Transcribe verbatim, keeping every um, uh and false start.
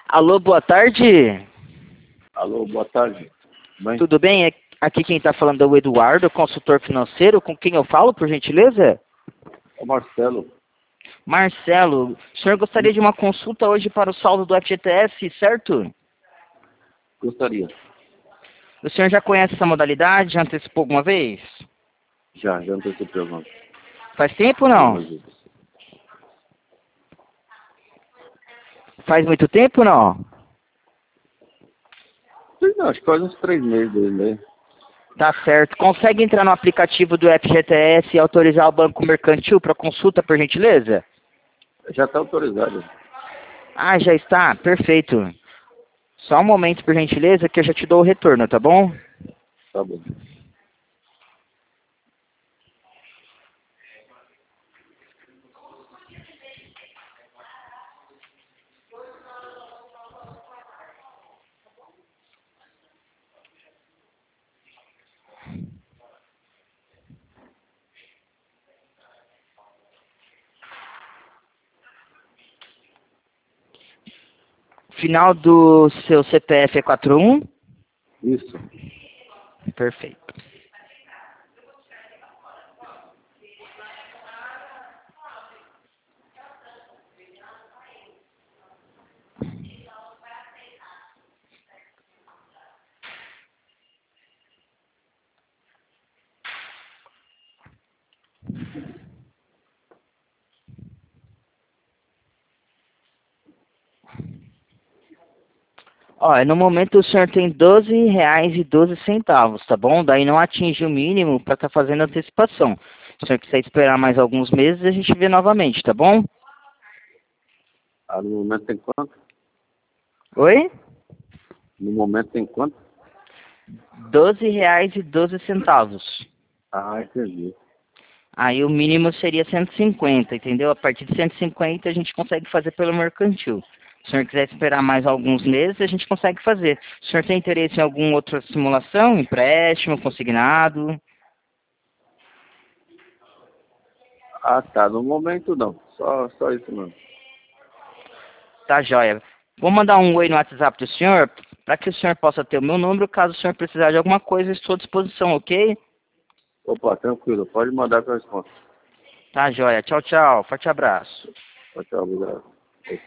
Alô, boa tarde. Alô, boa tarde. Bem, Tudo bem? É- Aqui quem está falando é o Eduardo, consultor financeiro. Com quem eu falo, por gentileza? é o Marcelo. Marcelo, o senhor gostaria de uma consulta hoje para o saldo do F G T S, certo? Gostaria. O senhor já conhece essa modalidade? Já antecipou alguma vez? Já, já antecipei algumas, Faz tempo ou não? algumas vezes. Faz muito tempo ou não? Sim, não, acho que faz uns três meses dele aí. Tá certo. Consegue entrar no aplicativo do F G T S e autorizar o Banco Mercantil para consulta, por gentileza? Já está autorizado. Ah, já está? Perfeito. Só um momento, por gentileza, que eu já te dou o retorno, tá bom? Tá bom. Final do seu C P F é quatro um? Isso. Perfeito. Ó, no momento o senhor tem doze reais e doze centavos, tá bom? Daí não atinge o mínimo para estar fazendo antecipação. Se o senhor quiser esperar mais alguns meses, a gente vê novamente, tá bom? Ah, no momento tem quanto? Oi? No momento tem quanto? doze reais e doze centavos. Ah, entendi. Aí o mínimo seria cento e cinquenta, entendeu? A partir de cento e cinquenta a gente consegue fazer pelo mercantil. Se o senhor quiser esperar mais alguns meses, a gente consegue fazer. O senhor tem interesse em alguma outra simulação, empréstimo, consignado? Ah, tá. No momento não. Só, só isso mesmo. Tá, joia. Vou mandar um oi no WhatsApp do senhor, para que o senhor possa ter o meu número, caso o senhor precisar de alguma coisa, estou à disposição, ok? Opa, tranquilo. Pode mandar que eu respondo. Tá, joia. Tchau, tchau. Forte abraço. Tchau, tchau, obrigado.